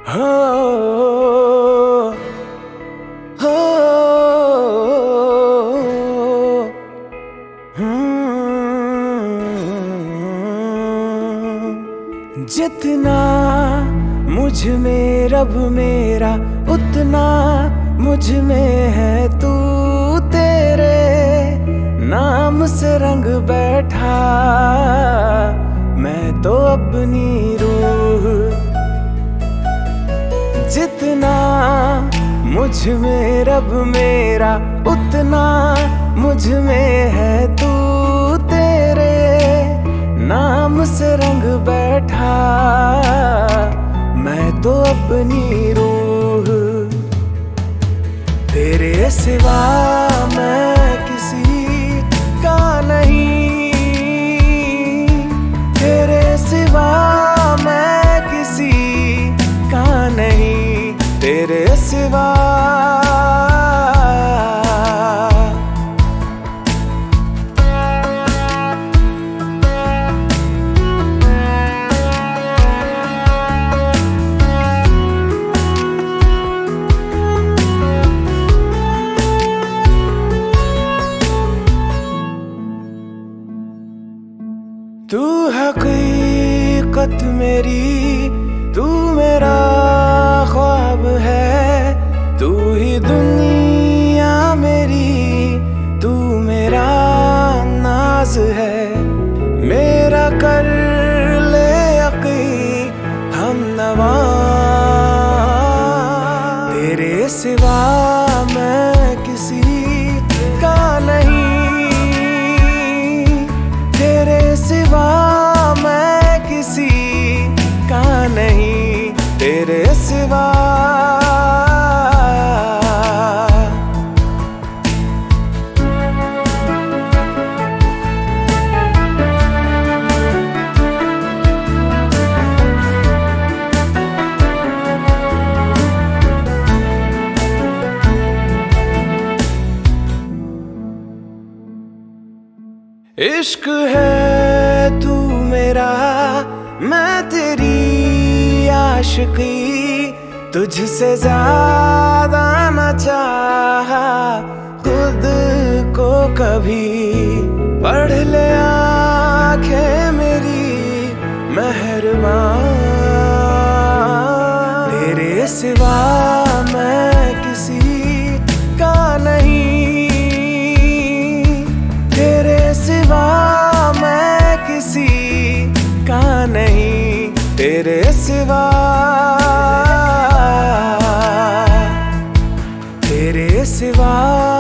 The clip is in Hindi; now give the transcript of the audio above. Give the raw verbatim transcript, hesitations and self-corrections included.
हो हो हम्म। जितना मुझ में रब मेरा, उतना मुझ में है तू। तेरे नाम से रंग बैठा मैं तो अपनी रूह। जितना मुझ में रब मेरा, उतना मुझ में है तू। तेरे नाम से रंग बैठा मैं तो अपनी रूह। तेरे सिवा मैं किसी का नहीं, तेरे सिवा मैं किसी का नहीं, तेरे सिवा। तू हकीकत मेरी, तू मेरा ख्वाब है। तू ही दुनिया मेरी, तू मेरा नाज है। मेरा कर ले यकीन हमनवा, तेरे सिवा मैं किसी का नहीं, तेरे सिवा मैं किसी का नहीं, तेरे सिवा। इश्क है तू मेरा, मैं तेरी आशिकी। तुझसे ज्यादा न चाहा खुद को कभी। पढ़ ले आंखें मेरी मेहरबान, तेरे सिवा मैं किसी का नहीं, तेरे सिवा मैं किसी का नहीं, तेरे सिवा। तेरे सिवा।